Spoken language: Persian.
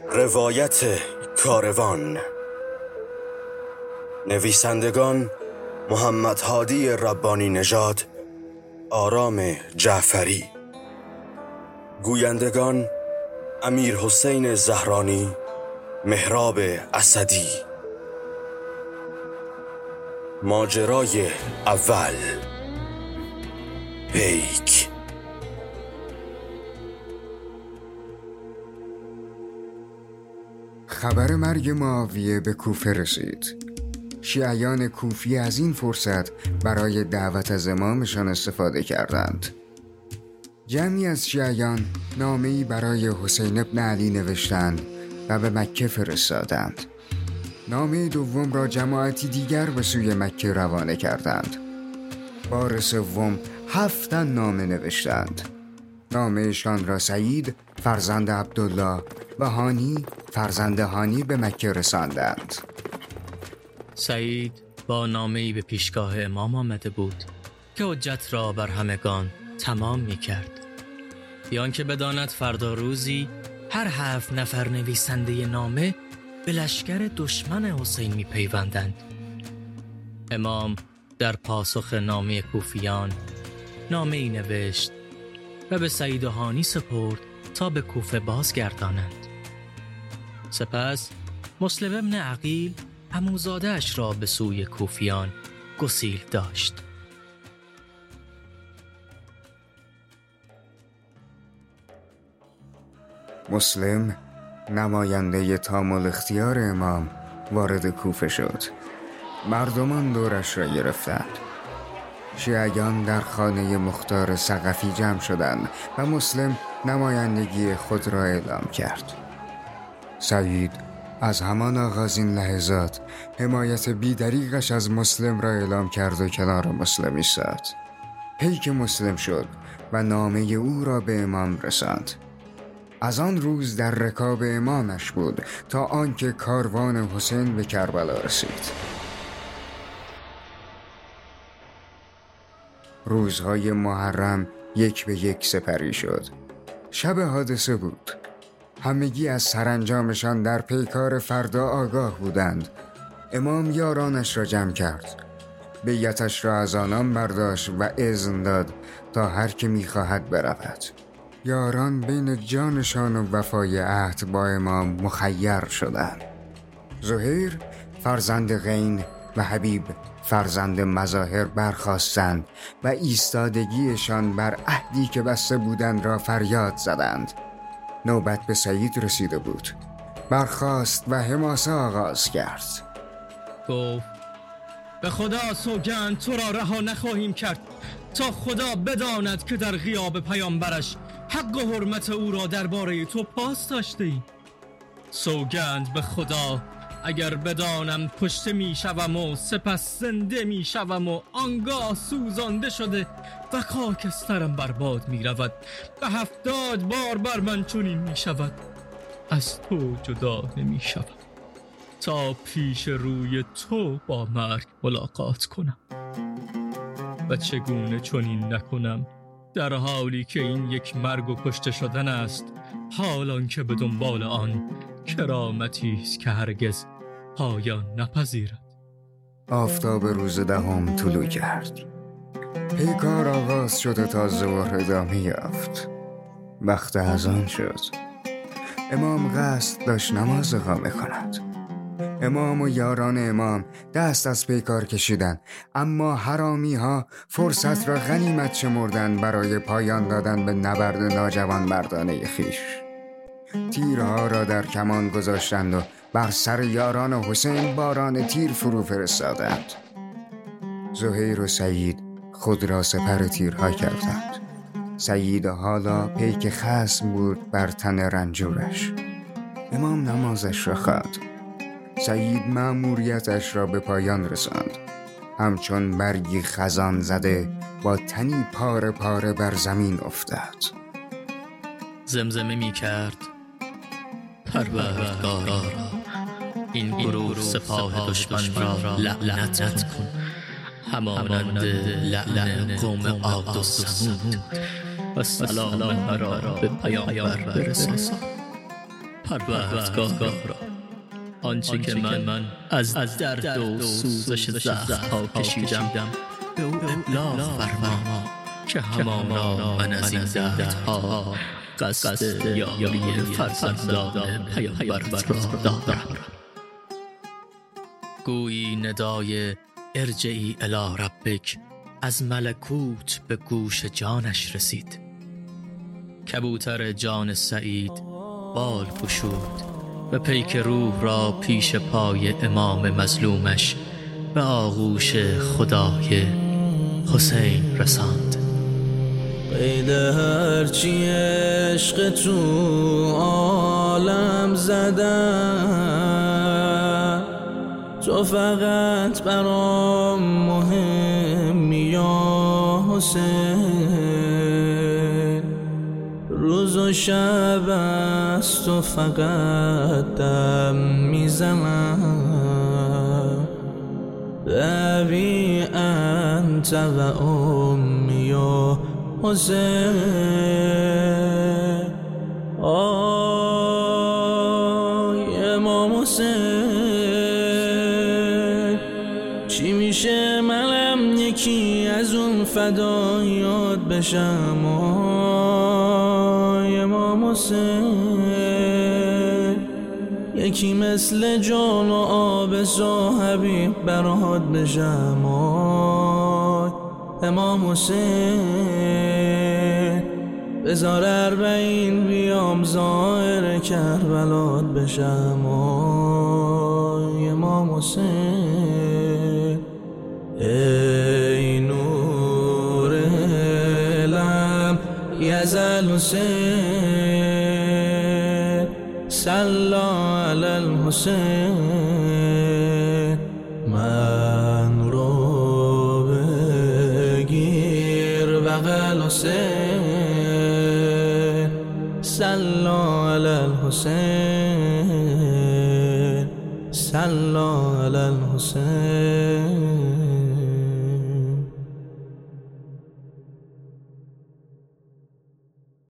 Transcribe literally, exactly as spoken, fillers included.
روایت کاروان. نویسندگان محمد هادی ربانی نژاد، آرام جعفری. گویندگان امیر حسین زهرانی، مهراب اسدی. ماجرای اول، پیک. خبر مرگ معاویه به کوفه رسید. شیعیان کوفی از این فرصت برای دعوت از امامشان استفاده کردند. جمعی از شیعیان نامه‌ای برای حسین ابن علی نوشتند و به مکه فرستادند. نامه دوم را جماعتی دیگر به سوی مکه روانه کردند. بار سوم هفت تن نامه نوشتند. نامه‌شان را سعید فرزند عبدالله و هانی فرزند هانی به مکه رساندند. سعید با نامه‌ای به پیشگاه امام آمده بود که حجت را بر همگان تمام می کرد. بیان که بداند فردا روزی هر هفت نفر نویسنده نامه به لشکر دشمن حسین می پیوندند. امام در پاسخ نامه کوفیان نامه‌ای نوشت و به سعید و هانی سپرد تا به کوفه بازگردانند. سپس مسلم ابن عقیل عموزاده اش را به سوی کوفیان گسیل داشت. مسلم نماینده تام الاختیار امام وارد کوفه شد. مردمان دورش را گرفتند. شیعیان در خانه مختار ثقفی جمع شدند و مسلم نمایندگی خود را اعلام کرد. سعید از همان آغاز این لحظات حمایت بیدریغش از مسلم را اعلام کرد و کنار مسلم ایستاد. پیک مسلم شد و نامه او را به امام رساند. از آن روز در رکاب امامش بود تا آنکه کاروان حسین به کربلا رسید. روزهای محرم یک به یک سپری شد. شب حادثه بود. همگی از سرانجامشان در پیکار فردا آگاه بودند. امام یارانش را جمع کرد. بیعتش را از آنان برداشت و اذن داد تا هر که می‌خواهد برود. یاران بین جانشان و وفای عهد با امام مخیر شدند. زهیر فرزند غین و حبیب فرزند مظاهر برخاستند و ایستادگیشان بر عهدی که بسته بودند را فریاد زدند. نوبت به سعید رسیده بود. برخاست و حماسه آغاز کرد. گفت به خدا سوگند تو را رها نخواهیم کرد تا خدا بداند که در غیاب پیامبرش حق و حرمت او را درباره تو پاس داشته ایم. سوگند به خدا اگر بدانم کشته می شوم و سپس زنده می شوم و آنگاه سوزانده شده و خاکسترم برباد می رود و هفتاد بار بر من چنین می شود، از تو جدا نمی شود تا پیش روی تو با مرگ ملاقات کنم. و چگونه چنین نکنم در حالی که این یک مرگ و کشته شدن است، حالان که به دنبال آن کرامتی است که هرگز پایان نپذیرد. آفتاب روز دهم طلوع کرد. پیکار آغاز شده تا ظهر ادامه یافت. وقت اذان شد. امام قصد داشت نماز اقامه کند. امام و یاران امام دست از پیکار کشیدند، اما حرامی ها فرصت را غنیمت شمردند برای پایان دادن به نبرد ناجوان مردانه خویش. تیرها را در کمان گذاشتند و بر سر یاران حسین باران تیر فرو فرستادند. زهیر و سعید خود را سپر تیرها کردند. سعید حالا پیک خصم بود بر تن رنجورش. امام نمازش را خواند. سعید مأموریتش را به پایان رساند. همچون برگی خزان زده با تنی پاره پاره بر زمین افتاد. زمزمه می کرد پروردگارا این گروه سپاه دشمن را لعنت کن، همانند لعن قوم عاد و ثمود و سلام مرا به پیامبر برسان. پروردگار را آنچه که من من از از درد و سوزش زخم‌ها کشیدم به او ابلاغ فرما که همانا من از این دردها قصد یاری فرزندان پیامبرت را دارم. گویی ندای ارجعی الی ربک از ملکوت به گوش جانش رسید. کبوتر جان سعید بال گشود و پیک روح را پیش پای امام مظلومش به آغوش خدای حسین رساند. قید هرچی عشق تو عالم زدن، تو فقط برام مهمی یا حسین. روز و شب از تو فقط دم میزنم، ابی انت و امی و حسین. آی امام حسین، چی میشه منم یکی از اون فدایات بشم؟ آی امام حسین، یکی مثل جان و آب صاحبی برات بشم. آی امام حسین، بذار اربعین بیام ظاهر کربلات بشم. آی امام حسین، ای نور علم یزل حسین، صلی علی الحسین. من رو بگیر بغل حسین، صلی علی الحسین، صلی علی الحسین.